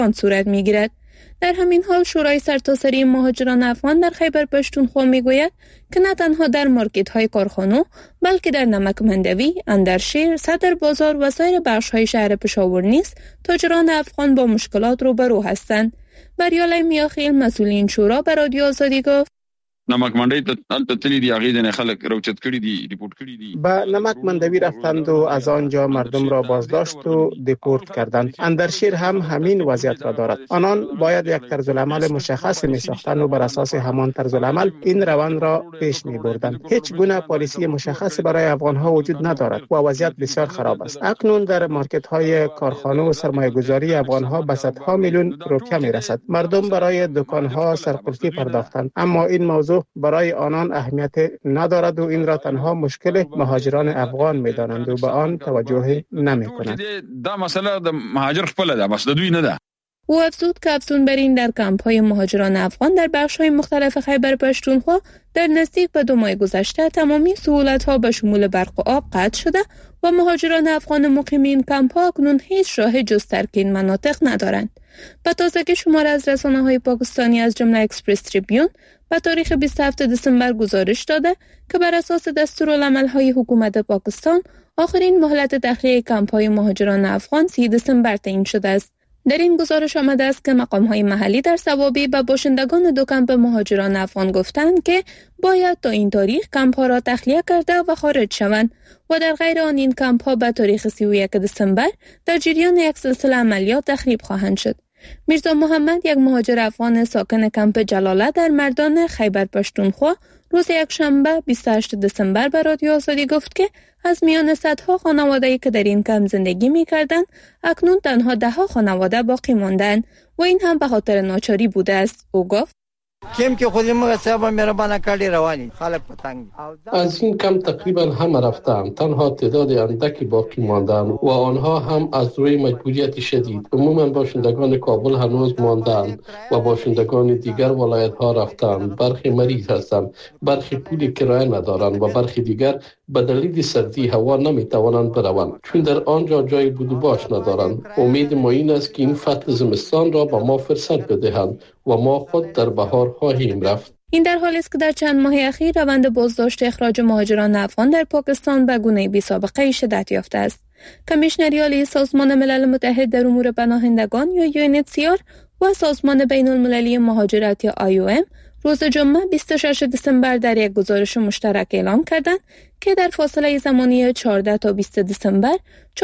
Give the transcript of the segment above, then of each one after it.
آن صورت می‌گیرد. در همین حال شورای سرتاسری مهاجران افغان در خیبر پشتونخوا میگوید که نه تنها در مارکت‌های کارخانه بلکه در نمک مندوی، اندرشیر، صدر بازار و سایر بخش‌های شهر پشاور نیز تاجران افغان با مشکلات روبرو هستند. بریالای میاخیل مسئول این شورا به رادیو آزادی گفت نمک مندوی ته تللی دی هغه نه خلک روچت کړي دي ریپورت کړي دي. به نمک مندوی رفتند و از آنجا مردم را بازداشت و دیپورت کردند. اندرشیر هم همین وضعیت را دارد. آنان باید یک طرز العمل مشخص می ساختند و بر اساس همان طرز العمل این روند را پیش می بردند. هیچ گونه پالیسی مشخصی برای افغان ها وجود ندارد و وضعیت بسیار خراب است. اکنون در مارکت های کارخانه و سرمایه گذاری افغان ها به صدها میلیون روپیه می رسد. مردم برای دکان ها سرقلطی پرداختند، اما این موضوع برای آنان اهمیت ندارد و این را تنها مشکل مهاجران افغان می‌دانند و به آن توجه نمی‌کنند. دا مسئله د مهاجر خپل ده، بس د دوی نه ده. او افزود که افزونبرین در کمپ‌های مهاجران افغان در بخش‌های مختلف خیبر پشتونخوا در نزدیک به 2 ماه گذشته تمامی سهولت‌ها به شمول برق و آب قطع شده و مهاجران افغان مقیم این کمپ‌ها اکنون هیچ راه جز ترک این مناطق ندارند. به تازگی شماره از رسانه‌های پاکستانی از جمله اکسپرس تریبیون به تاریخ 27 دسامبر گزارش داده که بر اساس دستورالعمل‌های حکومت پاکستان آخرین مهلت تخلیه کمپ‌های مهاجران افغان 30 دسامبر تعیین شده است. در این گزارش آمده است که مقام‌های محلی در ثوابی به باشندگان 2 کمپ مهاجران افغان گفتند که باید تا این تاریخ کمپ‌ها را تخلیه کرده و خارج شوند و در غیر آن این کمپ‌ها به تاریخ 31 دسامبر در جریان یک سلسله عملیات تخریب خواهند شد. میرزا محمد، یک مهاجر افغان ساکن کمپ جلاله در مردان خیبر پشتونخوا، روز یکشنبه 28 دسامبر به رادیو آزادی گفت که از میان صدها خانواده‌ای که در این کمپ زندگی می‌کردند، اکنون تنها 10 خانواده باقی ماندند و این هم به خاطر ناچاری بوده است. او گفت کم که خودی ما صاحب مهربانه کردی روانی خلق پتنگ از این کم تقریبا همه رفتند، تنها تعداد اندکی باقی ماندند و آنها هم از روی مجبوریت شدید. عموما باشندگان کابل هنوز ماندند و باشندگان دیگر ولایت ها رفتند. برخی مریض هستند، برخی پول کرایه ندارند و برخی دیگر به دلیل سردی هوا نمیتوانند بروند چون در آنجا جای بود و باش ندارند. امید ما این است که این فصل زمستان را به ما فرصت بدهند و ما خود در بهار خواهیم رفت. این در حالی است که در چند ماه اخیر روند بازداشت اخراج مهاجران افغان در پاکستان به گونه بی‌سابقه شدت یافته است. کمیشنری عالی سازمان ملل متحد در امور پناهندگان یا UNHCR و سازمان بین المللی مهاجرت یا IOM روز جمعه 26 دسامبر در یک گزارش مشترک اعلام کردند که در فاصله زمانی 14 تا 20 دسامبر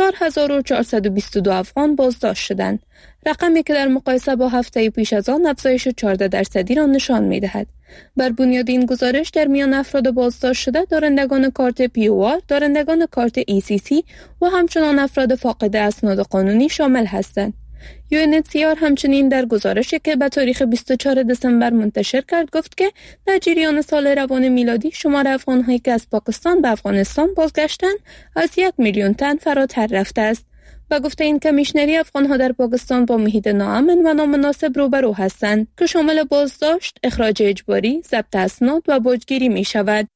4422 افغان بازداشت شدند. رقمی که در مقایسه با هفته پیش از آن افزایش 14% را نشان می‌دهد. بر بنیاد این گزارش در میان افراد بازداشت شده دارندگان کارت POR، دارندگان کارت ECC و همچنان افراد فاقد اسناد قانونی شامل هستند. UNHCR همچنین در گزارشی که به تاریخ 24 دسامبر منتشر کرد گفت که در جریان سال روان میلادی شمار افغان‌هایی که از پاکستان به افغانستان بازگشتند از 1 میلیون تن فراتر رفته است. و گفته این کمیشنری افغان‌ها در پاکستان با محیط ناامن و نامناسب روبرو هستند که شامل بازداشت، اخراج اجباری، ضبط اسناد و باجگیری می شود.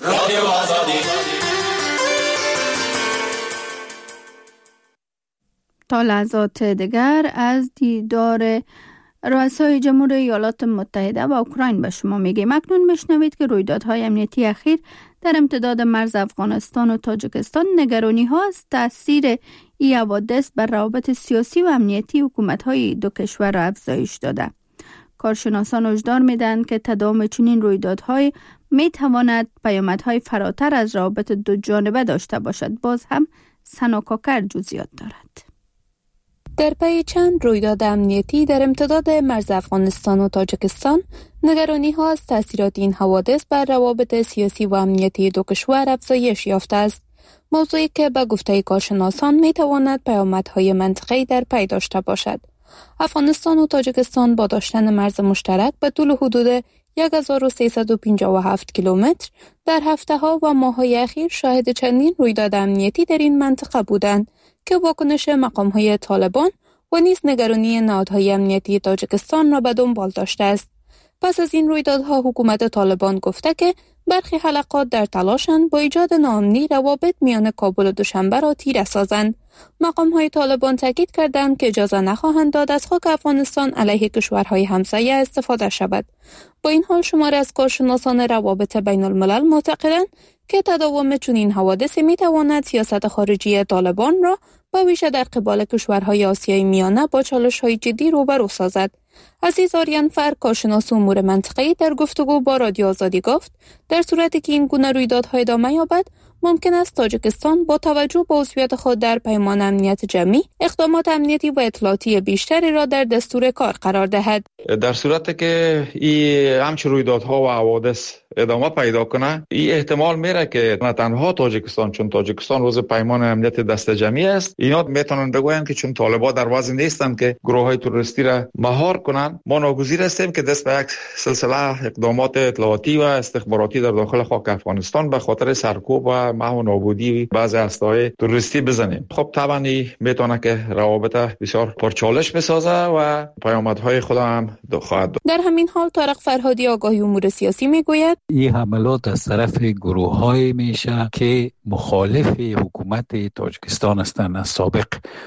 تا لحظات دیگر از دیدار رؤسای جمهور ایالات متحده و اوکراین به شما میگیم. اکنون بشنوید که رویدادهای امنیتی اخیر در امتداد مرز افغانستان و تاجیکستان نگرانی ها از تاثیر این حوادث بر روابط سیاسی و امنیتی حکومت‌های 2 کشور را افزایش داده. کارشناسان هشدار میدن که تداوم چنین رویدادهای میتواند پیامدهای فراتر از روابط 2 جانبه داشته باشد. باز هم سنا کاکر جزئیات دارد. در پی چند رویداد امنیتی در امتداد مرز افغانستان و تاجیکستان، نگرانی‌ها از تأثیرات این حوادث بر روابط سیاسی و امنیتی 2 کشور افزایش یافته است. موضوعی که به گفته کارشناسان میتواند پیامدهای منطقه‌ای در پی داشته باشد. افغانستان و تاجیکستان با داشتن مرز مشترک به طول حدود 1357 کیلومتر در هفته‌ها و ماه‌های اخیر شاهد چندین رویداد امنیتی در این منطقه بودند که واکنش مقام‌های طالبان و نیز نگرانی نهادهای امنیتی تاجیکستان را به دنبال داشته است. پس از این رویدادها حکومت طالبان گفته که برخی حلقات در تلاشند با ایجاد ناامنی روابط میان کابل و دوشنبه را تیره سازند. مقام‌های طالبان تاکید کردند که اجازه نخواهند داد از خاک افغانستان علیه کشورهای همسایه استفاده شود. با این حال شماری از کارشناسان روابط بین الملل معتقدند که تداوم چنین حوادثی میتواند سیاست خارجی طالبان را به ویژه در قبال کشورهای آسیای میانه با چالش‌های جدی روبرو سازد. عزیز آریانفر، کارشناس امور منطقه‌ای، در گفتگو با رادیو آزادی گفت در صورتی که این گونه رویدادها ادامه یابد ممکن است تاجیکستان با توجه به عضویت خود در پیمان امنیت جمعی اقدامات امنیتی و اطلاعاتی بیشتری را در دستور کار قرار دهد. در صورتی که این همچین رویدادها و حوادث ادامه پیدا کنه، این احتمال میره که نه تنها تاجیکستان، چون تاجیکستان عضو پیمان امنیت دست جمعی است، اینا میتونن بگوین که چون طالبان در وضع نیستن که گروه‌های تروریستی را مهار کنن، ما ناگزیر هستیم که دست به یک سلسله اقدامات اطلاعاتی و استخباراتی در داخل خاک افغانستان به خاطر سرکوب و محو و نابودی بعضی اسلحه‌های تروریستی بزنیم. خب طبعا میتونه که روابط بسیار پرچالش بسازه و پیامدهای خود هم خواهد داشت. در همین حال طارق فرهادی آگاهی امور سیاسی میگوید این حملات از طرف گروه‌های میشه که مخالف حکومت تاجیکستان هستند از سابق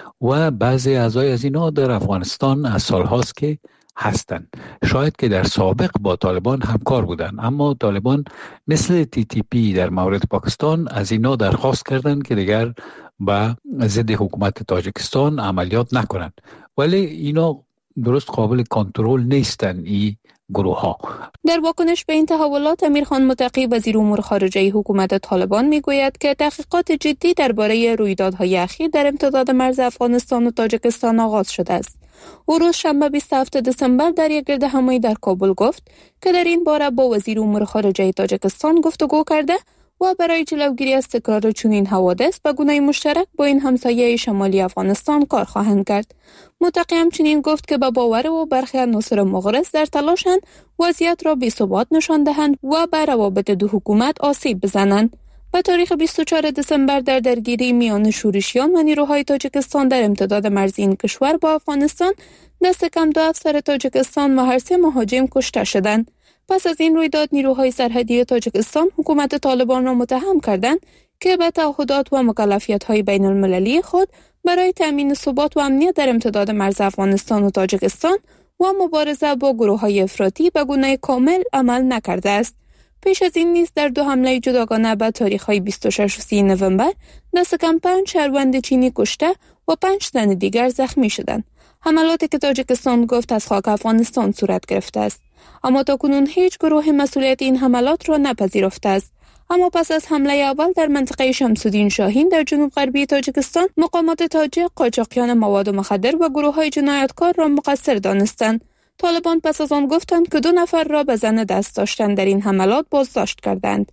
و بعضی اعضای از اینا در افغانستان از سالهاست که هستند. شاید که در سابق با طالبان همکار بودند، اما طالبان مثل TTP در مورد پاکستان از اینا درخواست کردند که دیگر با ضد حکومت تاجیکستان عملیات نکنند، ولی اینا درست قابل کنترل نیستند. این گروه ها در واکنش به این تحولات امیرخان متقی وزیر امور خارجه حکومت طالبان میگوید که تحقیقات جدی درباره رویدادهای اخیر در امتداد مرز افغانستان و تاجیکستان آغاز شده است. او روز شنبه 27 دسامبر در یک گردهمایی در کابل گفت که در این باره با وزیر امور خارجه تاجیکستان گفتگو کرده و برای جلوگیری از تکرار چنین حوادث به گونه مشترک با این همسایه شمالی افغانستان کار خواهند کرد. متقی همچنین گفت که به باور او برخی عناصر مغرض در تلاشند وضعیت را بی‌ثبات نشان دهند و به روابط دو حکومت آسیب بزنند. به تاریخ 24 دسامبر در درگیری میان شورشیان و نیروهای تاجیکستان در امتداد مرزی این کشور با افغانستان دست کم 2 افسر تاجیکستان و هر 3 مهاجم کشته شدند. پس از این رویداد نیروهای سرحدی تاجیکستان حکومت طالبان را متهم کردند که به تعهدات و مکلفیت‌های بین المللی خود برای تامین ثبات و امنیت در امتداد مرز افغانستان و تاجیکستان و مبارزه با گروه‌های افراطی به گونه کامل عمل نکرده است. پیش از این نیز در 2 حمله جداگانه به تاریخ‌های 26 و 30 نوامبر دست کم 5 شهروند چینی کشته و 5 تن دیگر زخمی شدند. حملاتی که تاجیکستان گفت از خاک افغانستان صورت گرفته است، اما تاکنون هیچ گروه مسئولیت این حملات را نپذیرفته است. اما پس از حمله اول در منطقه شمس‌الدین شاهین در جنوب غربی تاجیکستان، مقامات تاجیک قاچاقیان مواد مخدر و گروه‌های جنایتکار را مقصر دانستند. طالبان پس از آن گفتند که 2 نفر را به ظن دست داشتن در این حملات بازداشت کردند.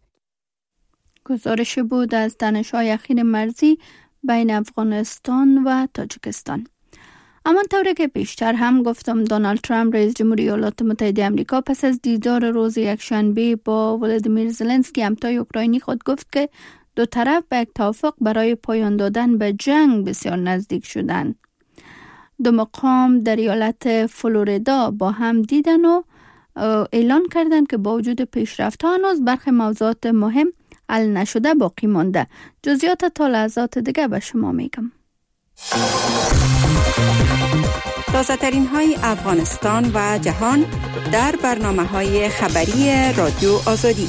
گزارش بود از دانش‌های اخیر مرزی بین افغانستان و تاجیکستان. اما طوری که پیشتر هم گفتم، دونالد ترامپ رئیس جمهوری ایالات متحده آمریکا پس از دیدار روز یکشنبه با ولادیمیر زلنسکی همتای اوکراینی خود گفت که دو طرف به یک توافق برای پایان دادن به جنگ بسیار نزدیک شدند. 2 مقام در ایالت فلوریدا با هم دیدن و اعلان کردند که با وجود پیشرفت‌ها هنوز برخی موضوعات مهم حل نشده باقی مانده. جزئیات تا لحظات دیگه به شما میگم. تازه‌ترین های افغانستان و جهان در برنامه‌های خبری رادیو آزادی.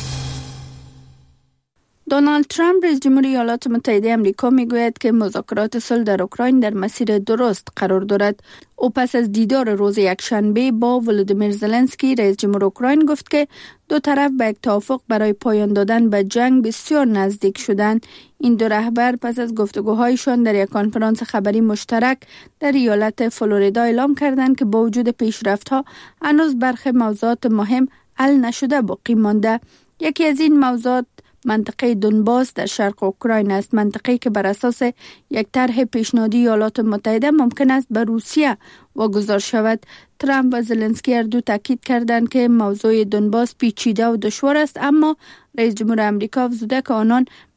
دونالد ترامپ رئیس جمهوری ایالات متحده آمریکا میگوید که مذاکرات صلح در اوکراین در مسیر درست قرار دارد. او پس از دیدار روز یکشنبه با ولادیمیر زلنسکی رئیس جمهور اوکراین گفت که 2 طرف به یک توافق برای پایان دادن به جنگ بسیار نزدیک شدند. این 2 رهبر پس از گفتگوهایشان در یک کنفرانس خبری مشترک در ایالت فلوریدا اعلام کردند که با وجود پیشرفت‌ها هنوز برخی موضوعات مهم حل نشده باقی مانده. یکی از این موضوعات منطقه دونباس در شرق اوکراین است، منطقه‌ای که بر اساس یک طرح پیشنهادی ایالات متحده ممکن است به روسیه واگذار شود. ترامپ و زلنسکی هر دو تاکید کردند که موضوع دونباس پیچیده و دشوار است، اما رئیس جمهور آمریکا افزوده که آنان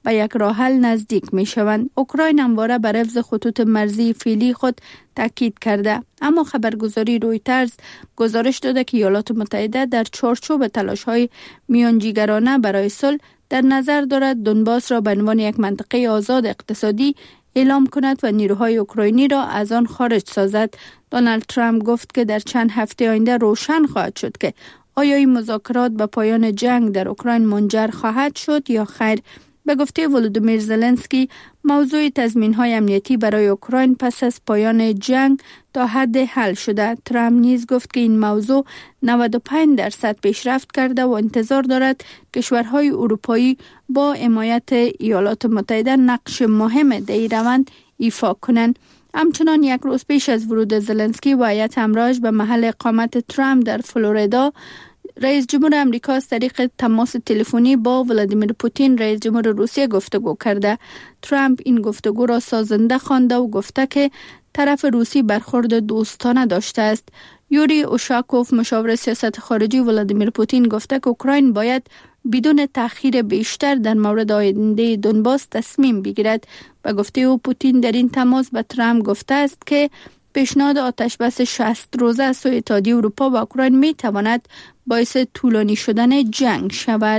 به یک راه حل نزدیک می شوند. اوکراین همواره بر حفظ خطوط مرزی فعلی خود تاکید کرده، اما خبرگزاری رویترز گزارش داده که ایالات متحده در چارچوب تلاش‌های میانجیگرانه برای صلح در نظر دارد دونباس را به عنوان یک منطقه آزاد اقتصادی اعلام کند و نیروهای اوکراینی را از آن خارج سازد. دونالد ترامپ گفت که در چند هفته آینده روشن خواهد شد که آیا این مذاکرات به پایان جنگ در اوکراین منجر خواهد شد یا خیر. به گفته ولودیمیر زلنسکی، موضوع تضمین‌های امنیتی برای اوکراین پس از پایان جنگ تا حد حل شده. ترامپ نیز گفت که این موضوع 95% پیشرفت کرده و انتظار دارد کشورهای اروپایی با حمایت ایالات متحده نقش مهم در این روند ایفا کنند. همچنان یک روز پیش از ورود زلنسکی و هیئت همراهش به محل اقامت ترامپ در فلوریدا، رئیس جمهور امریکا از طریق تماس تلفنی با ولادیمیر پوتین رئیس جمهور روسیه گفتگو کرده. ترامپ این گفتگو را سازنده خوانده و گفته که طرف روسی برخورد دوستانه داشته است. یوری اوشاکوف مشاور سیاست خارجی ولادیمیر پوتین گفته که اوکراین باید بدون تأخیر بیشتر در مورد آینده دونباس تصمیم بگیرد. به گفته او پوتین در این تماس به ترامپ گفته است که پیشنهاد آتشبس 60 روزه از سوی اتحادیه اروپا و اوکراین می تواند باعث طولانی شدن جنگ شود.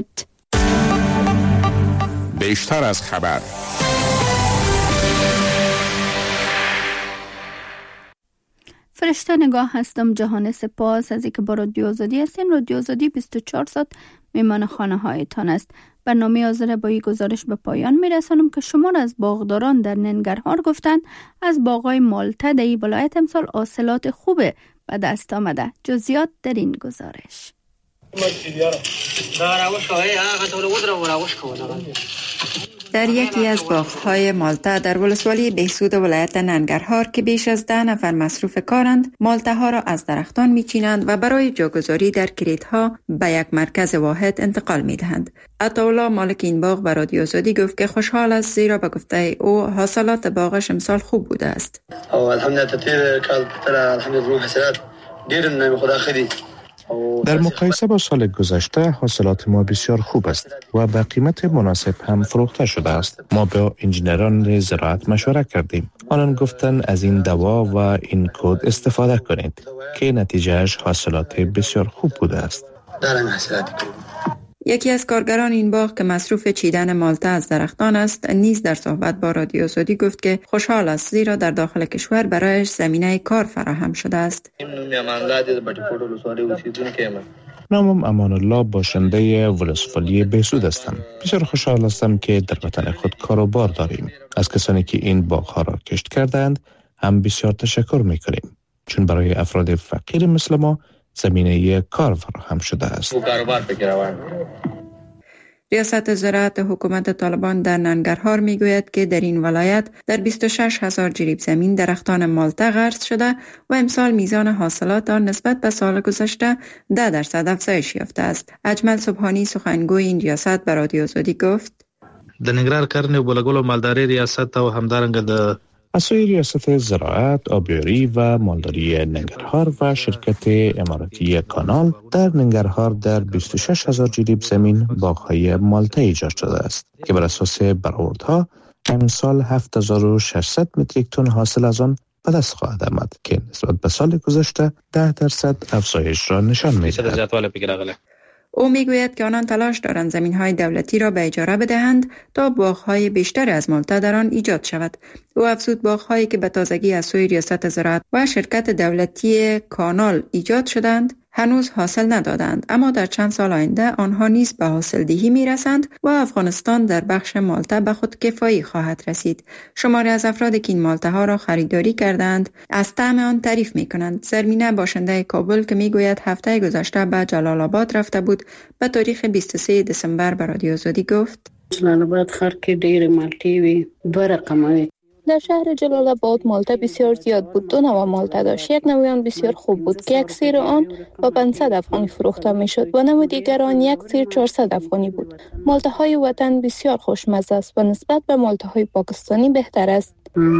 بیشتر از خبر. فرشته نگاه هستم. جهان سپاس از اینکه با رادیو آزادی هستین. رادیو آزادی 24 ساعت میمان خانه هایتان است. برنامه حاضر با این گزارش به پایان میرسانم که شمار از باغداران در ننگرهار گفتن از باغای مالته در این ولایت امسال حاصلات خوب به دست آمده. جزئیات در این گزارش. در یکی از باغ‌های مالته در ولسوالی بهسود ولایت ننگرهار که بیش از 10 نفر مصروف کارند، مالته ها را از درختان می‌چینند و برای جاگذاری در کریت‌ها به یک مرکز واحد انتقال می‌دهند. عطاالله مالک این باغ به رادیو آزادی گفت که خوشحال است زیرا به گفته او حاصلات باغش امسال خوب بوده است. در مقایسه با سال گذشته حاصلات ما بسیار خوب است و به قیمت مناسب هم فروخته شده است. ما با انجینران زراعت مشوره کردیم. آنان گفتند از این دوا و این کود استفاده کنید که نتیجهش حاصلات بسیار خوب بوده است. یکی از کارگران این باغ که مصروف چیدن مالته از درختان است نیز در صحبت با رادیو آزادی گفت که خوشحال است زیرا در داخل کشور برایش زمینه کار فراهم شده است. نامم امان الله، باشنده ولسوالی بهسود هستم. بسیار خوشحال هستم که در وطن خود کار و بار داریم. از کسانی که این باغ‌ها را کشت کردند هم بسیار تشکر می‌کنیم، چون برای افراد فقیر مثل ما زمینه کار فراهم شده است. ریاست زراعت حکومت طالبان در ننگرهار میگوید که در این ولایت در 26,000 جریب زمین درختان مالته غرس شده و امسال میزان حاصلات آن نسبت به سال گذشته 10% افزایش یافته است. اجمل سبحانی سخنگوی این ریاست به رادیو آزادی گفت: د ننګرهار کرنې او بلګلو مالداري ریاست او همدارنګه د مسئول ریاست زراعت، آبیاری و مالداری ننگرهار و شرکت اماراتی کانال در ننگرهار در 26,000 جریب زمین باغ‌های مالته ایجاد شده است که بر اساس برآوردها امسال 7,600 متریک تن حاصل از آن به دست خواهد آمد که نسبت به سال گذشته 10% افزایش را نشان می‌دهد. او میگوید که آنان تلاش دارند زمین‌های دولتی را به اجاره بدهند تا باغ‌های بیشتر از مالته در آن ایجاد شود. او افزود باغ‌هایی که به تازگی از سوی ریاست زراعت و شرکت دولتی کانال ایجاد شدند هنوز حاصل ندادند، اما در چند سال آینده آنها نیز به حاصلدهی میرسند و افغانستان در بخش مالته به خود کفایی خواهد رسید. شماری از افرادی که این مالته ها را خریداری کردند از طعم آن تعریف میکنند. زرمینه باشنده کابل که میگوید هفته گذشته به جلال آباد رفته بود به تاریخ 23 دسامبر به رادیو آزادی گفت: جلال آباد خر کې ډېر مالټې وي، دوه رقمه. در شهر جلال آباد مالته بسیار زیاد بود. 2 نوع مالته داشت. یک نوع آن بسیار خوب بود که یک سیر آن با 500 افغانی فروخته می شد و نوع دیگر آن یک سیر 400 افغانی بود. مالته های وطن بسیار خوشمزه است و نسبت به مالته های پاکستانی بهتر است.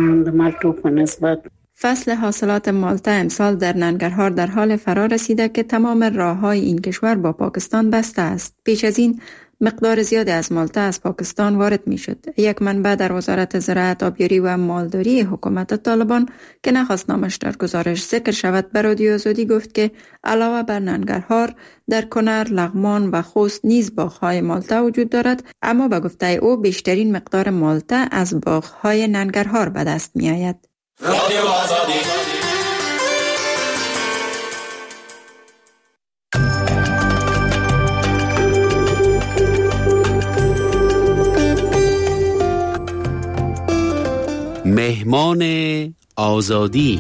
فصل حاصلات مالته امسال در ننگرهار در حال فرا رسیده که تمام راه‌های این کشور با پاکستان بسته است. پیش از این مقدار زیاد از مالته از پاکستان وارد می شد. یک منبع در وزارت زراعت، آبیاری و مالداری حکومت طالبان که نخواست نامش در گزارش ذکر شود به رادیو آزادی گفت که علاوه بر ننگرهار در کنر، لغمان و خوست نیز باغ‌های مالته وجود دارد، اما به گفته او بیشترین مقدار مالته از باغ‌های ننگرهار به دست می آید. رادیو آزادی. مهمان آزادی.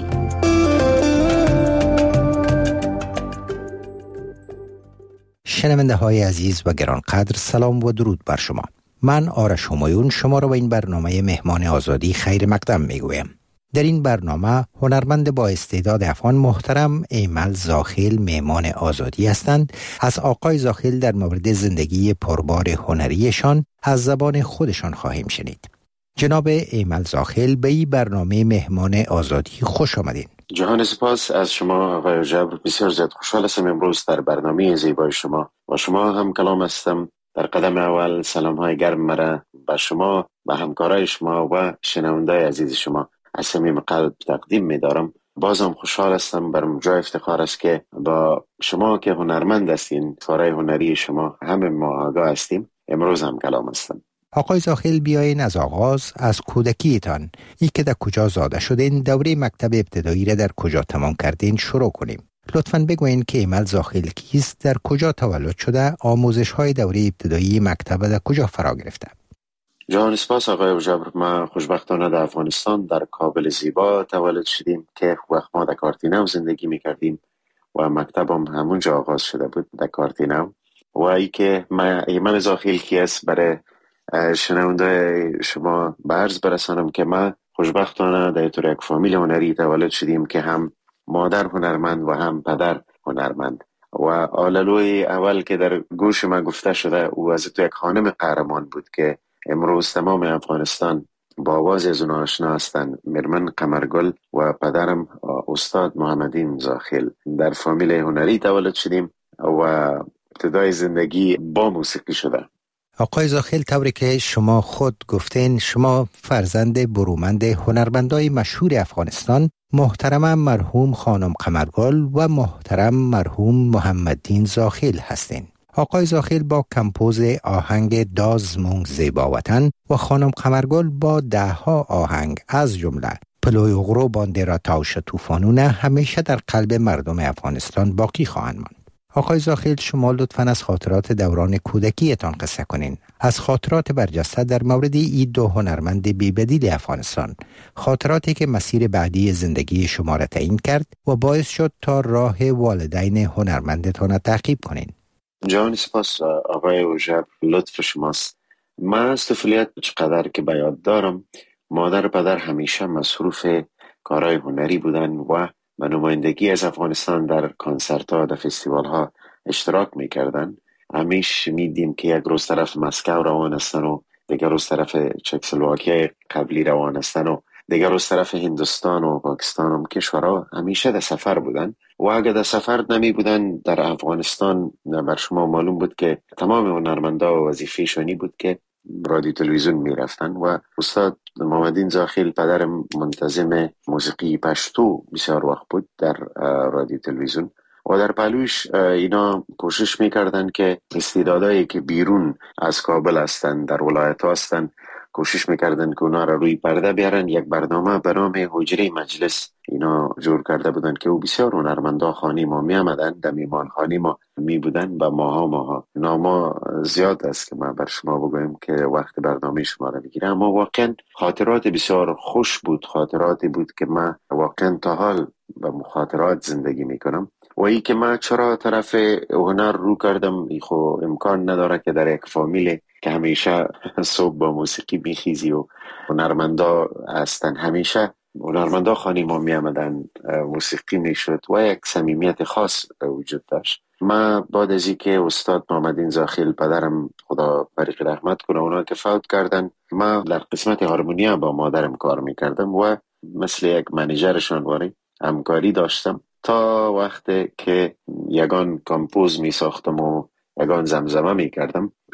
شنونده های عزیز و گرانقدر، سلام و درود بر شما. من آرش همایون شما را به این برنامه مهمان آزادی خیر مقدم میگویم. در این برنامه هنرمند با استعداد افغان محترم ایمل زاخیل مهمان آزادی هستند. از آقای زاخیل در مورد زندگی پربار هنریشان از زبان خودشان خواهیم شنید. جناب ایمل زاخیل به این برنامه مهمان آزادی خوش آمدین. جهان سپاس از شما آقای جبر، بسیار زیاد خوشحال هستم امروز در برنامه زیبای شما و شما هم کلام هستم. در قدم اول سلام های گرم مرا به شما و همکارای شما و شنوندای عزیز شما از صمیم قلب تقدیم می دارم. بازم خوشحال هستم، برم جای افتخار است که با شما که هنرمند هستین، کارهای هنری شما همه ما آگاه هستیم، امروز هم کلام هستم. آقای زاخیل، بیاین از آغاز از کودکیتان، ای که در کجا زاده شدین، دوره مکتب ابتدایی را در کجا تمام کردین شروع کنیم. لطفاً بگوین که ایمل زاخیل کیست، در کجا تولد شده، آموزش های دوره ابتدایی مکتب در کجا فرا گرفته؟ جهان سپاس آقای جبر، ما خوشبختانه در افغانستان در کابل زیبا تولد شدیم که وقت ما در کارتینو زندگی میکردیم و مکتبم همونجا آغاز شده بود در کارتینو. و ای که ما ایمل زاخیل کیست برای شنونده شما به عرض برسانم که ما خوشبختانه در طور یک فامیل هنری تولد شدیم که هم مادر هنرمند و هم پدر هنرمند. و آللوی اول که در گوش ما گفته شده او از تو یک خانم قهرمان بود که امروز تمام افغانستان با آواز از اون آشنا هستند، مرمن قمرگل و پدرم استاد محمدین زاخیل. در فامیل هنری تولد شدیم و ابتدای زندگی با موسیقی شده. آقای زاخیل، طوری که شما خود گفتین شما فرزند برومند هنرمندای مشهور افغانستان، محترم مرحوم خانم قمرگل و محترم مرحوم محمدین زاخیل هستین. آقای زاخیل با کمپوز آهنگ داز مونگ زیبا وطن و خانم قمرگل با 10 آهنگ از جمله پلوی غرو بانده را تاوش توفانونه همیشه در قلب مردم افغانستان باقی خواهند ماند. آقای زاخیل، شما لطفاً از خاطرات دوران کودکیتان قصه کنین. از خاطرات برجسته در مورد این دو هنرمند بی‌بدیل افغانستان، خاطراتی که مسیر بعدی زندگی شما را تعیین کرد و باعث شد تا راه والدین هنرمندتان تعقیب کنین. جان سپاس آقای اوجب، لطف شماست. من از طفولیت چقدر که به یاد دارم، مادر و پدر همیشه مصروف کارهای هنری بودن و به نمایندگی از افغانستان در کنسرت ها، در فستیوال ها اشتراک میکردن. همیشه میدیم که یک روز طرف مسکو روان هستن و دیگر روز طرف چکسلواکیه قبلی روان هستن و دیگر روز طرف هندوستان و پاکستان هم کشورها همیشه در سفر بودن. و اگر در سفر نمی بودن در افغانستان، بر شما معلوم بود که تمام هنرمندا و وظیفه‌شانی بود که رادیو تلویزیون می رفتن و استاد محمدین زاخیل پدرم منتظم موسیقی پشتو بسیار وقت بود در رادیو تلویزیون و در پهلوش اینا کوشش میکردن که استعدادایی که بیرون از کابل هستن، در ولایت ها هستن، کوشش میکردن که اونا را روی پرده بیارن. یک برنامه به نام حجره مجلس اینا جور کرده بودن که او بسیار هنرمندا خانی ما می آمدن، در میمان خانی ما می بودن و ماها ناما زیاد است که من بر شما بگویم که وقت برنامه شما را بگیرم. اما واقعا خاطرات بسیار خوش بود، خاطراتی بود که من واقعا تا حال به مخاطرات زندگی میکنم. و ای که من چرا طرف هنر رو کردم، خو امکان نداره که در یک فامیل که همیشه صبح با موسیقی میخیزی و هنرمندا هستن، همیشه هنرمندا خانی ما می آمدن، موسیقی میشد و یک صمیمیت خاص وجود داشت. من بعد از اینکه استاد محمدین زاخیل پدرم خدا بریق رحمت کنه اونا که فوت کردن، من در قسمت هارمونیا با مادرم کار میکردم و مثل یک منیجرشان واری همکاری داشتم تا وقتی که یگان کمپوز می ساختم و یگان زمزمه می کردم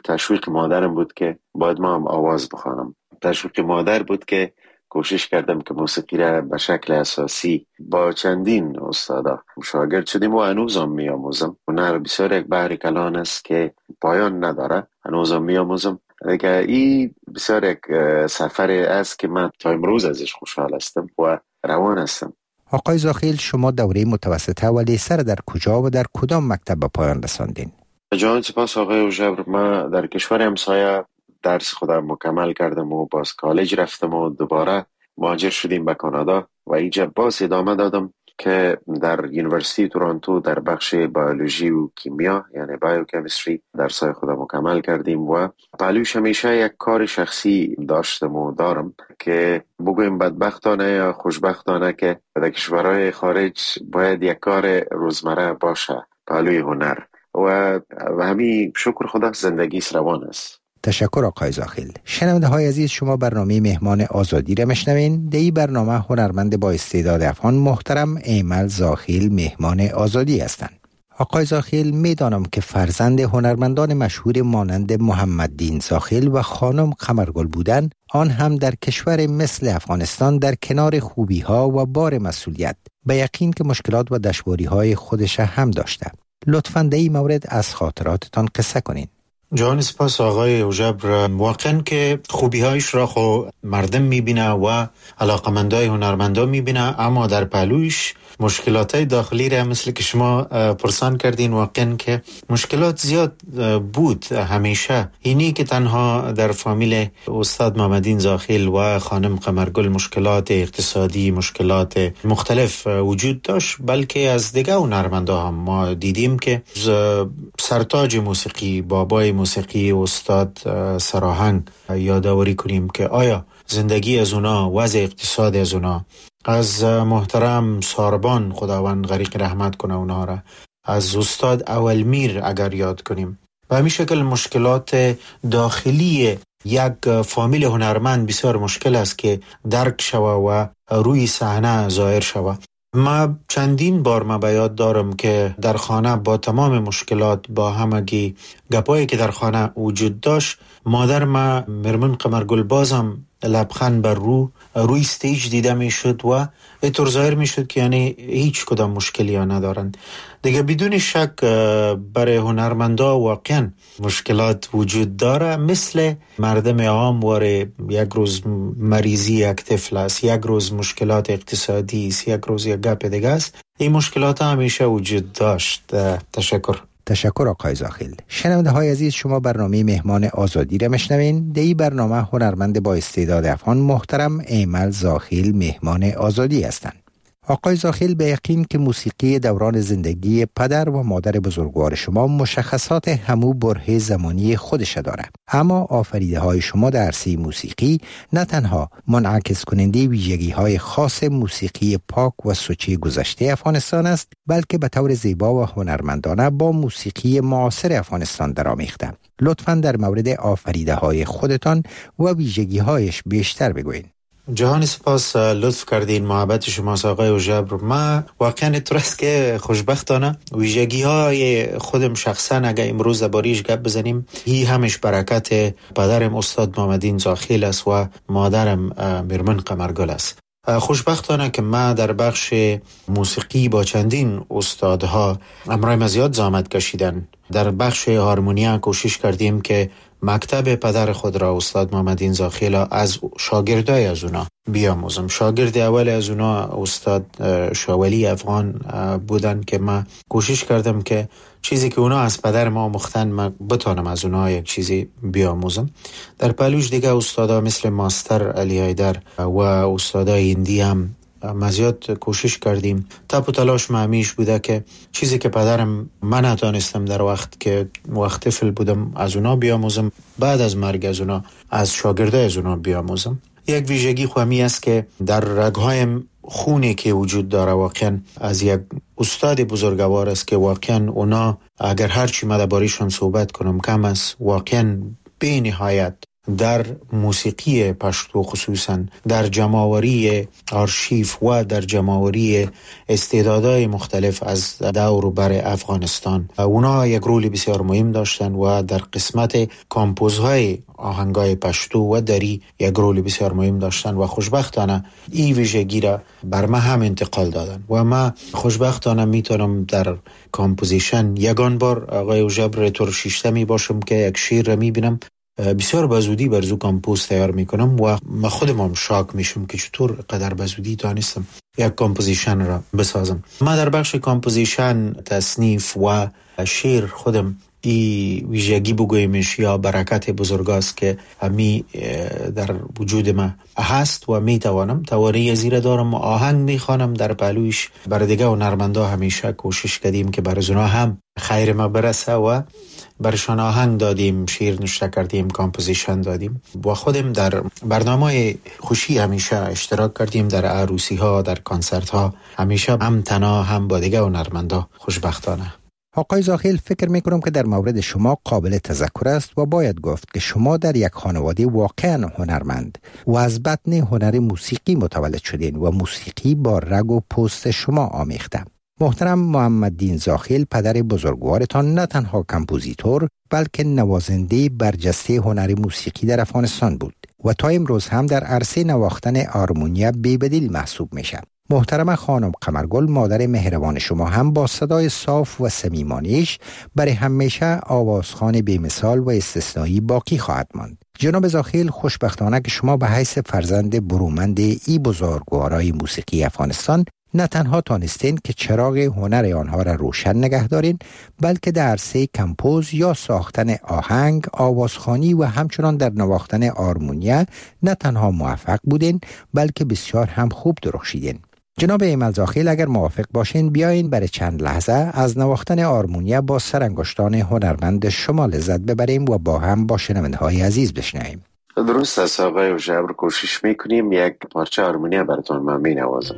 تشویق مادرم بود که باید ما هم آواز بخوانم. تشویق مادر بود که کوشش کردم که موسیقی را به شکل اساسی با چندین استادا شاگرد شدیم و هنوزم میآموزم. هنر بسیار یک بحر کلان است که پایان نداره. هنوزم میآموزم. دیگه این بسیار یک سفر است که من تا امروز ازش خوشحال هستم و روان هستم. آقای زاخیل، شما دوره متوسطه و لیسه در کجا و در کدام مکتب به پایان رساندین؟ جان سپاس آقای اوژبر. ما در کشور همسایه درس خودم مکمل کردم و باز کالج رفتم و دوباره مهاجر شدیم به کانادا و اینجا باز ادامه دادم که در یونیورسیتی تورنتو در بخش بیولوژی و کیمیا یعنی بایوکیمستری درسای خودم مکمل کردیم و پهلوش همیشه یک کار شخصی داشتم و دارم که بگویم بدبختانه یا خوشبختانه که در کشورهای خارج باید یک کار روزمره باشه پهلوی هنر و همین شکر خدا زندگی روان است. تشکر آقای زاخیل. شنونده های عزیز، شما برنامه مهمان آزادی را میشنوین. در این برنامه هنرمند با استعداد افغان محترم ایمل زاخیل مهمان آزادی هستند. آقای زاخیل، میدانم که فرزند هنرمندان مشهور مانند محمد دین زاخیل و خانم قمرگل بودن، آن هم در کشور مثل افغانستان در کنار خوبی ها و بار مسئولیت به یقین که مشکلات و دشواری های خودش هم داشته. لطفاً در این مورد از خاطراتتان قصه کنین. جان سپاس آقای اوژبر. واقعا که خوبی هایش را خو مردم میبینه و علاقمندای هنرمندا میبینه، اما در پهلویش مشکلات داخلی را مثل که شما پرسان کردین واقعا که مشکلات زیاد بود همیشه. اینی که تنها در فامیل استاد محمدین زاخیل و خانم قمرگل مشکلات اقتصادی، مشکلات مختلف وجود داشت، بلکه از دیگه هنرمندا هم ما دیدیم که سرتاج موسیقی، بابای موسیقی استاد سراهنگ یادآوری کنیم که آیا زندگی از اونا، وضع اقتصاد از اونا، از محترم ساربان خداوند غریق رحمت کنه اونها را، از استاد اولمیر اگر یاد کنیم، و همین شکل مشکلات داخلی یک فامیل هنرمند بسیار مشکل است که درک شوه و روی صحنه ظاهر شوه. ما چندین بار ما بیاد دارم که در خانه با تمام مشکلات، با همگی گپایی که در خانه وجود داشت، مادر ما مرمن قمرگل بازم لبخند بر روی استیج دیده می شد و اینطور ظاهر می شد که یعنی هیچ کدام مشکلی ها ندارن. دیگه بدون شک برای هنرمندا واقعا مشکلات وجود داره، مثل مردم عام واره یک روز مریضی یک طفل است، یک روز مشکلات اقتصادی است، یک روز یک گپ دیگه است. این مشکلات همیشه وجود داشت. تشکر آقای زاخیل. شنونده های عزیز، شما برنامه مهمان آزادی را میشنوین. در این برنامه هنرمند با استعداد افغان محترم ایمل زاخیل مهمان آزادی هستند. آقای زاخیل، به یقین که موسیقی دوران زندگی پدر و مادر بزرگوار شما مشخصات همو بره زمانی خودش داره، اما آفریده های شما در عرصه موسیقی نه تنها منعکس کننده ویژگی های خاص موسیقی پاک و سوچی گذشته افغانستان است، بلکه به طور زیبا و هنرمندانه با موسیقی معاصر افغانستان درآمیخته. لطفاً در مورد آفریده های خودتان و ویژگی هایش بیشتر بگوین. جهان سپاس لطف کردین، محبت شما آقای اوژبر. ما واقعا اینطور است که خوشبختانه ویژگی های خودم شخصا اگه امروز درباره‌اش گپ بزنیم، هی همش برکت پدرم استاد محمدین زاخیل است و مادرم مرمن قمرگل است. خوشبختانه که ما در بخش موسیقی با چندین استادها امرای زیاد زحمت کشیدن. در بخش هارمونیا کوشش کردیم که مکتب پدر خود را استاد محمدین زاخیل از شاگردای از اونا بیاموزم. شاگرد اول از اونا استاد شاولی افغان بودن که من کوشش کردم که چیزی که اونا از پدر ما مختن من بتانم از اونا یک چیزی بیاموزم. در پلوش دیگه استادا مثل ماستر علی حیدر و استادای هندی هم مزیاد کوشش کردیم. تپ و تلاش همیش بوده که چیزی که پدرم من نتانستم در وقت طفل بودم از اونا بیاموزم، بعد از مرگ از اونا از شاگردای از اونا بیاموزم. یک ویژگی خوامی است که در رگ‌هایم خونی که وجود داره واقعا از یک استاد بزرگوار است که واقعا اونا اگر هرچی من درباره‌شون صحبت کنم کم است، واقعا بی نهایت در موسیقی پشتو، خصوصا در جمع‌آوری آرشیف و در جمع‌آوری استعدادهای مختلف از دور و بر افغانستان. اونا یک رول بسیار مهم داشتن و در قسمت کامپوزهای آهنگای پشتو و دری یک رول بسیار مهم داشتن و خوشبختانه این ویژگی را بر ما هم انتقال دادن و ما خوشبختانه میتونم در کامپوزیشن یگان بار آقای اوژبر طور شیشتمی باشم که یک شعر را میبینم بسیار بزودی برزو کامپوز تیار میکنم و ما خودم هم شاک میشم که چطور قدر بزودی دانستم یک کامپوزیشن را بسازم. ما در بخش کامپوزیشن، تصنیف و شعر خودم ای ویژگی بگویمش یا برکت بزرگاست که همی در وجود ما هست و میتوانم توانایی زیر دارم. آهنگ میخوانم در پهلویش. بر دیگه هنرمندا همیشه کوشش کردیم که بر اونا هم خیر ما برسه و برشان آهنگ دادیم، شعر نوشته کردیم، کامپوزیشن دادیم و خودم در برنامه خوشی همیشه اشتراک کردیم، در عروسی ها، در کنسرت ها، همیشه هم تنها هم با دیگه هنرمندا خوشبختانه. آقای زاخیل، فکر میکنم که در مورد شما قابل تذکر است و باید گفت که شما در یک خانواده واقعا هنرمند و از بطن هنر موسیقی متولد شدین و موسیقی با رگ و پوست شما آمیخته. محترم محمددین زاخیل، پدر بزرگوارتان، نه تنها کمپوزیتور بلکه نوازنده برجسته هنر موسیقی در افغانستان بود و تا امروز هم در عرصه نواختن آرمونیا بی‌بدیل محسوب میشه. محترم خانم قمرگل، مادر مهربان شما، هم با صدای صاف و صمیمانیش برای همیشه آوازخوان بی‌مثال و استثنایی باقی خواهد ماند. جناب زاخیل، خوشبختانه که شما به حیث فرزند برومند ای بزرگوارای موسیقی افغانستان نه تنها تانستین که چراغ هنر آنها را روشن نگه دارین، بلکه در عرصه کمپوز یا ساختن آهنگ، آوازخوانی و همچنان در نواختن آرمونیا نه تنها موفق بودین بلکه بسیار هم خوب درخشیدین. جناب ایمل زاخیل، اگر موافق باشین بیاین برای چند لحظه از نواختن آرمونیا با سرانگشتان هنرمند شما لذت ببریم و با هم با شنونده‌های عزیز بشنویم. درست است آقای اوژبر، کوشش میکنیم. یک پارچه آرمونیا براتون من مینوازم.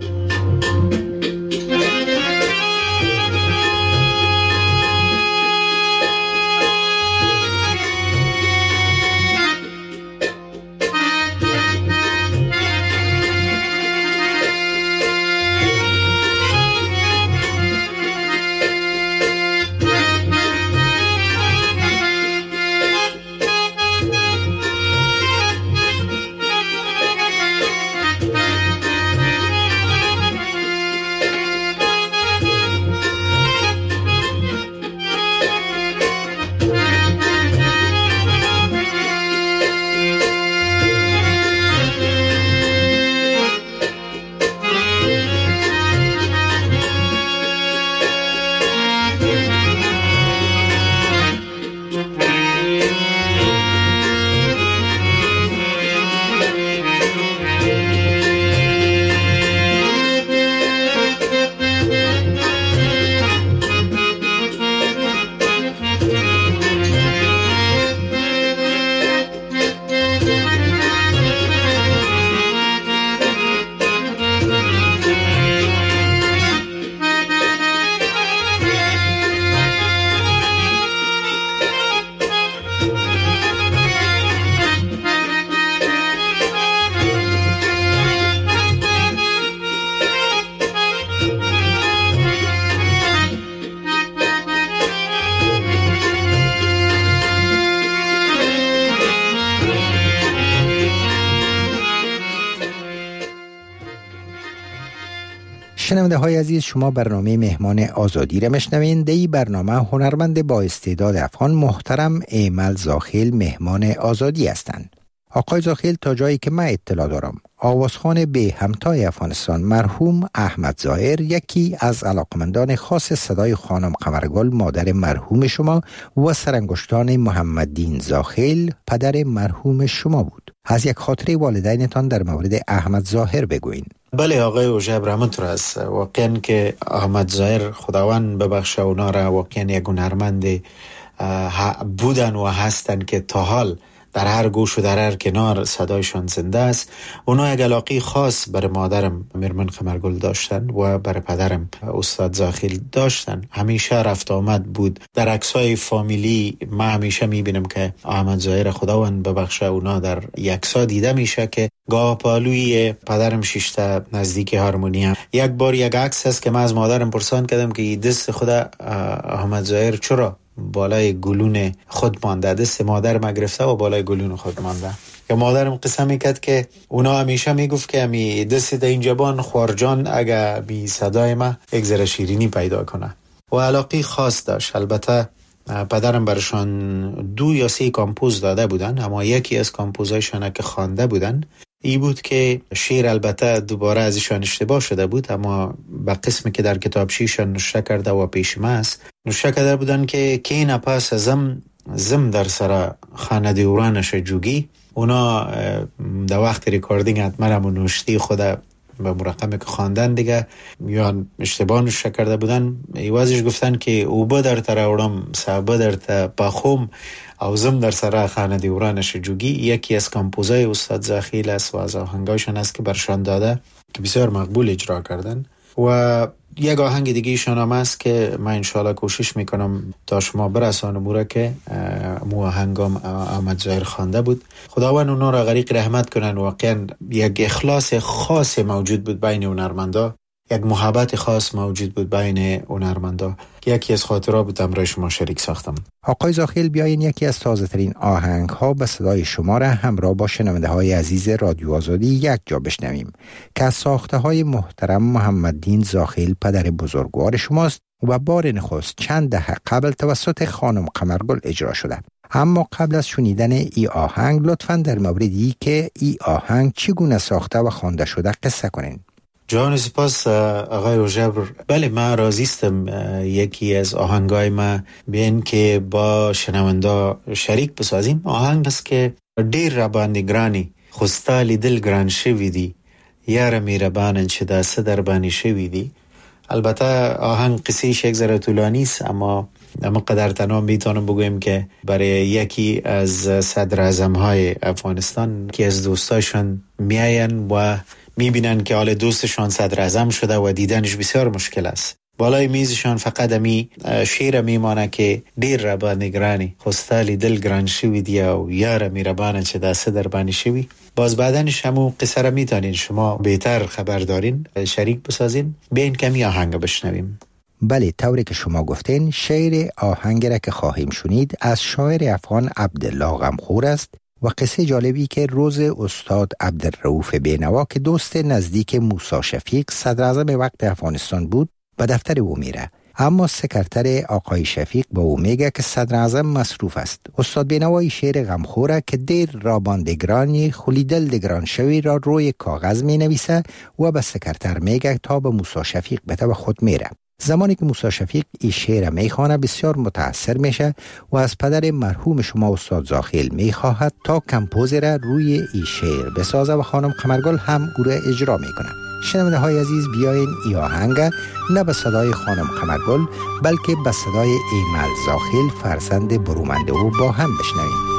شنونده های عزیز، شما برنامه مهمان آزادی را میشنوین. در این برنامه هنرمند با استعداد افغان محترم ایمل زاخیل مهمان آزادی هستند. آقای زاخیل، تا جایی که من اطلاع دارم، آوازخوان به همتای افغانستان مرحوم احمد ظاهر یکی از علاقمندان خاص صدای خانم قمرگل، مادر مرحوم شما، و سرانگشتان محمددین زاخیل، پدر مرحوم شما بود. از یک خاطره والدینتان در مورد احمد ظاهر بگوین. بله آقای اوژبر، همونطور است. واقعا که احمد ظاهر، خداوند ببخشه اونا را، واقعا یک هنرمند بودن و هستن که تا حال در هر گوش و در هر کنار صدایشان زنده است. اونا یک علاقه خاص برای مادرم میرمن قمرگل داشتن و برای پدرم استاد زاخیل داشتن. همیشه رفت آمد بود. در عکسای فامیلی ما همیشه میبینم که احمد ظاهر خداوند ببخشه اونا در یکسا دیده میشه که گاه پالوی پدرم شیشته نزدیک هارمونیه. یک بار یک عکس هست که من از مادرم پرسان کردم که دست خدا احمد ظاهر چرا بالای گلون خود مانده؟ دست مادرم گرفته و بالای گلون خود مانده. که مادرم قسم میکرد که اونا همیشه میگفت که امی دست در این جبان خوارجان اگه بی صدای ما یک ذره شیرینی پیدا کنه. و علاقه خاص داشت. البته پدرم برشان 2 یا 3 کامپوز داده بودن، اما یکی از کامپوزایشان که خوانده بودن ای بود که شعر البته دوباره ازشان اشتباه شده بود، اما به قسمی که در کتابچه‌شان نوشته کرده و پیشم است نوشته کرده بودن که کی نپاس زم در سر خانه دیورانش جوگی. اونا در وقت ریکاردینگ حتما نوشتی خود به مرقم که خواندن دیگه یا اشتباه نوشته کرده بودن. ایوازش گفتن که او با در تراورم صحبه در تا پاخوم او زم در سر خانه دیورانش جوگی یکی از کامپوزای استاد زاخیل است و از آهنگایشان است که برشان داده که بسیار مقبول اجرا کردن. و یک آهنگ دیگه ایشان هم است که من انشاءالله کوشش میکنم تا شما برسانم او را که مو آهنگام احمد ظاهر خوانده بود. خداوند اونا را غریق رحمت کنن. واقعا یک اخلاص خاص موجود بود بین هنرمندا، یک محبت خاص موجود بود بین هنرمندا. یکی از خاطرات بود برای شما شریک ساختم. آقای زاخیل بیاین یکی از تازه ترین آهنگ ها به صدای شما را همراه با شنونده های عزیز رادیو آزادی یک جا بشنویم که از ساخته های محترم محمددین زاخیل پدر بزرگوار شماست و بار نخست چند دهه قبل توسط خانم قمرگل اجرا شده. اما قبل از شنیدن ای آهنگ لطفاً در موردی که ای آهنگ چگونه ساخته و خوانده شده قصه کنین. جان سپاس آقای اوژبر. بله من راضیستم یکی از آهنگای ما بیان که با شنوندا شریک بسازیم. آهنگ است که دیر ربانی گرانی خستالی دل گران شویدی یار میربانن چه دسته در بانی شویدی. البته آهنگ قصیش یک ذره طولانی است، اما قدر تنها میتونم بگویم که برای یکی از صدر اعظم‌های افغانستان که از دوستاشون میاین و میبینن که حال دوستشان صدر اعظم شده و دیدنش بسیار مشکل است. بالای میزشان فقط امی شعر میمانه که دیر ربا نگرانی خستالی دل گران شویدی و یار میربانه چه دسته در بانی شوی. باز بعدنش همون قصه را میتونین شما بهتر خبر دارین شریک بسازین. بیاین کمی آهنگ بشنویم. بله، طوری که شما گفتین شعر آهنگ را که خواهیم شنید از شاعر افغان عبدالله غمخور است و قصه جالبی که روز استاد عبدالرؤوف بینوا که دوست نزدیک موسی شفیق صدر اعظم وقت افغانستان بود به دفتر او میره، اما سکرتر آقای شفیق با او میگه که صدر اعظم مصروف است. استاد بینوا شعر غمخوره که دیر راباندگرانی خلیدل دگران شوی را روی کاغذ می نویسه و به سکرتر میگه تا به موسی شفیق بده و خود میره. زمانی که موسی شفیق این شعر میخوانه بسیار متاثر میشه و از پدر مرحوم شما استاد زاخیل میخواهد تا کمپوزر روی این شعر بسازه و خانم قمرگل هم او را اجرا میکنه. شنونده های عزیز بیاین ای آهنگ نه به صدای خانم قمرگل بلکه به صدای ایمل زاخیل فرزند برومنده او با هم بشنویم.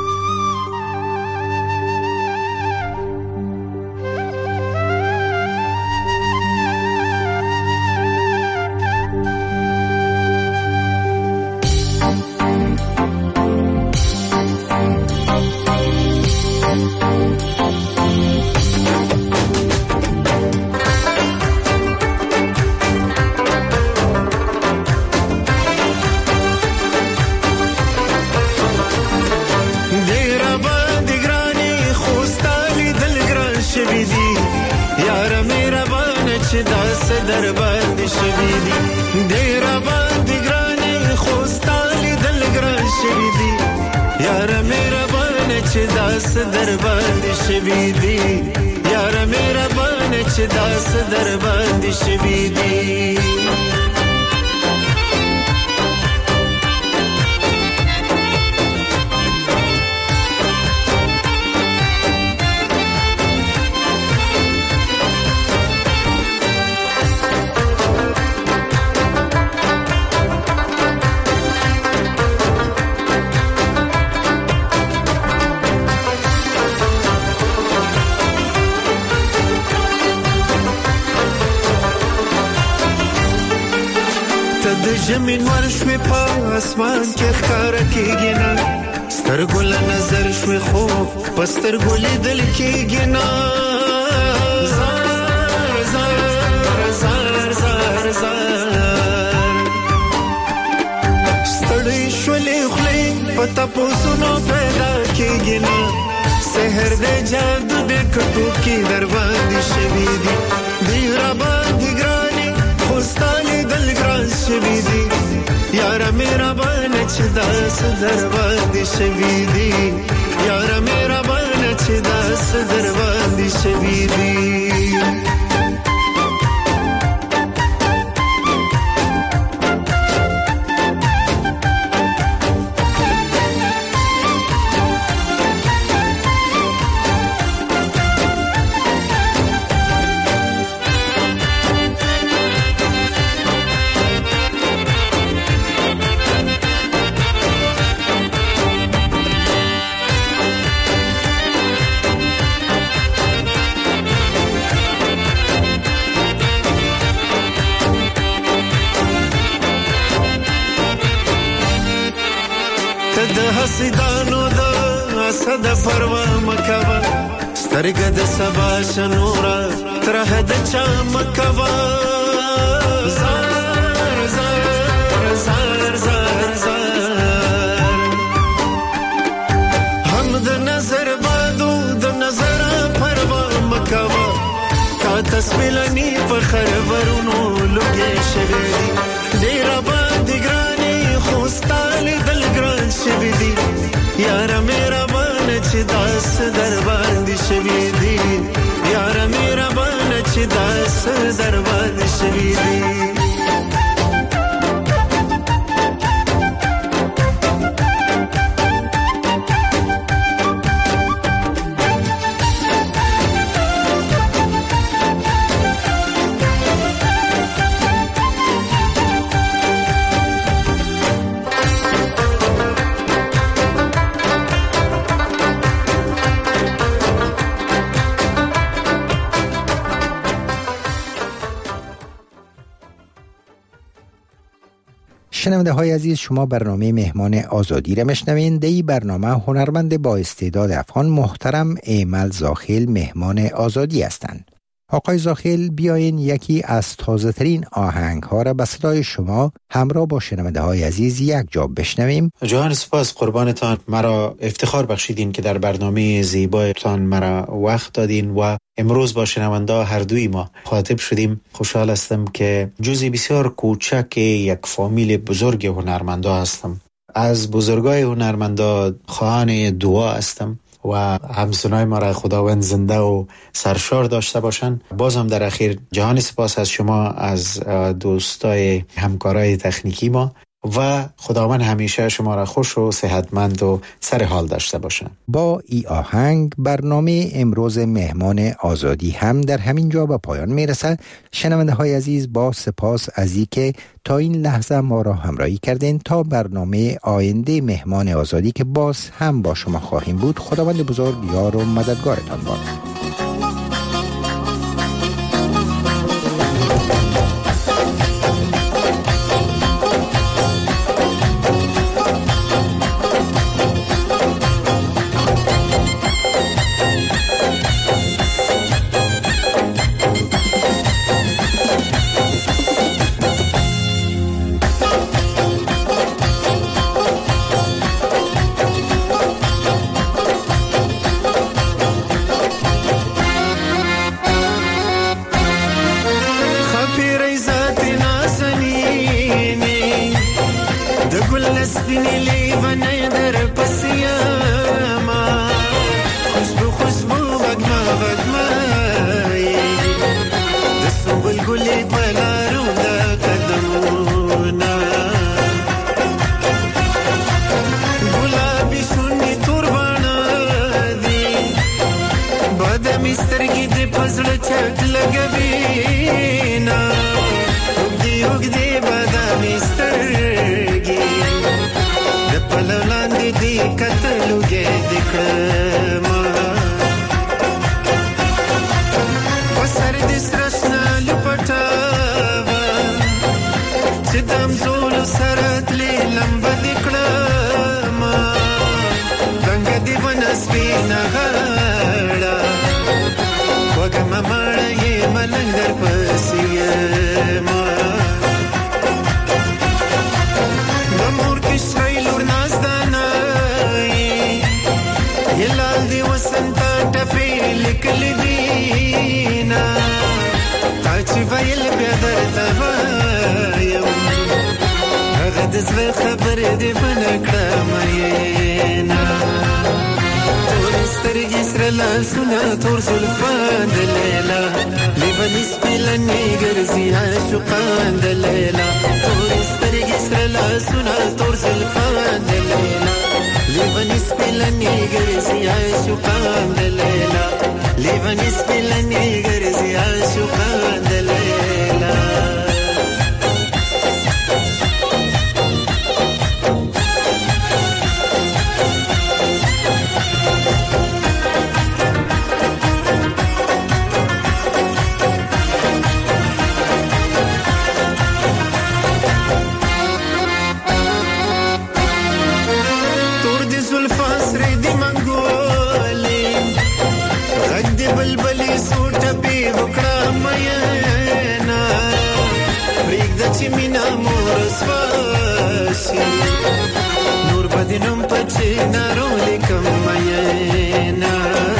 زمین ورشوي په اسمان کې ښکارا کېږي نه سترګو له نظر شوي خو په سترګو لیدل کېږي نه زار زار زار زار زار ستړی شولې خولې په تپوسونو پیدا کېږي نه سحر دې جادو دې کټو کې در باندې شوي دي دی را باندې ګرانې خو ستا لیدل ګران شوي دي یاره مهربانه چې داسې در باندې شوي دي یاره مهربانه چې داسې در باندې شوي دي حسیدانو دا اسد پروا مکوا سترګه د سبا شنورا ترح د چا مکوا زار زار زار زار زار هم د نظر بادو د نظر پروا مکوا تا تسمیلنی په خرورونو لګې شوی ډیر باندې ګرانې خوستاله دل ګران شوی دی یاره مهربانه چې داس در باندې شوی دی یاره مهربانه چې داس در باندې شوی دی شنونده های عزیز، شما برنامه مهمان آزادی را میشنوین. در این برنامه هنرمند با استعداد افغان محترم ایمل زاخیل مهمان آزادی هستند. آقای زاخیل، بیاین یکی از تازه ترین آهنگ ها را به صدای شما همراه با شنونده های عزیز یک جا بشنویم. جهان سپاس، قربانتان. مرا افتخار بخشیدین که در برنامه زیبایتان مرا وقت دادین و امروز با شنونده هر دوی ما خاطب شدیم. خوشحال هستم که جزئی بسیار کوچک یک فامیل بزرگ هنرمندا هستم. از بزرگای هنرمندا خواهان دعا هستم و همسنای ما را خداوند زنده و سرشار داشته باشن. بازم در اخیر جهان سپاس از شما، از دوستای همکارای تکنیکی ما و خداوند همیشه شما را خوش و صحتمند و سر حال داشته باشن. با ای آهنگ برنامه امروز مهمان آزادی هم در همین جا به پایان میرسد. شنونده های عزیز، با سپاس از اینکه تا این لحظه ما را همراهی کردین. تا برنامه آینده مهمان آزادی که باز هم با شما خواهیم بود، خداوند بزرگ یار و مددگارتان باد. Kata خبر دې بنکړه مینا تور سترګې سره لاسونه تور زلفان د لیلا لیونی سپیلنې ګرځي عاشقان د لیلا تور سترګې سره لاسونه تور زلفان د لیلا لیونی سپیلنې ګرځي عاشقان د لیلا لیونی سپیلنې ګرځي عاشقان د لیلا چې مینا مور سواسي نور بدنم پچې نارو لیکم مینا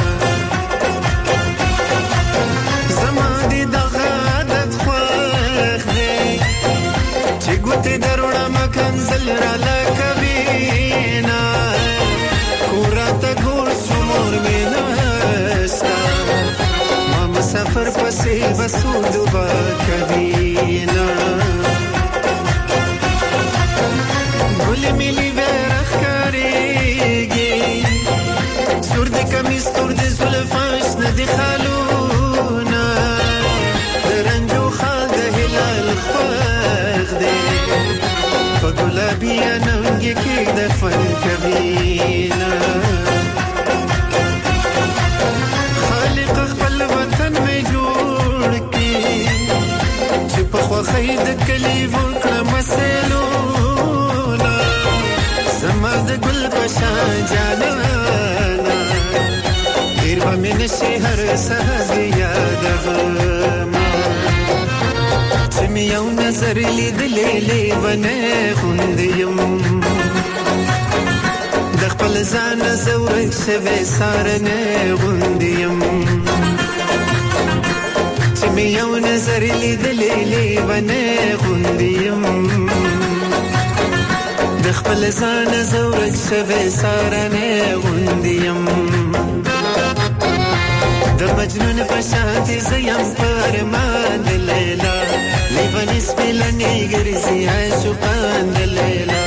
زما دې دغه عادت خوښ دی چې ګوتې دروړه مکنزل را لکوینا کوراته ګور شمور مینا ستا ما مسافر پسې بسود با کوینا ملی ورخ کاریگی سور دی کمی ستور دی زلفاش ندی خالونا درنجو خال ده هلال خواه دی پا گلابی انانگی که دفن کبینا خالق اخبال وطن میں جوڑ کی چی پخوا خید کلی ورکر مسیلو زما د ګل پشان جانانا ډیر به مې نشي هر سهار یادوم چې مې یو نظر لیدلې لیونی غوندې یم د خپل ځان زه ورک شوی سارنی غوندې یم چې مې یو نظر لیدلې لیونی غوندې یم د خپل ځان زورک شوی سارنی غوندې یم د مجنون په شانتې زه یم په ارمان د لیلا لیونی سپیلنې ګرځي عاشقان د لیلا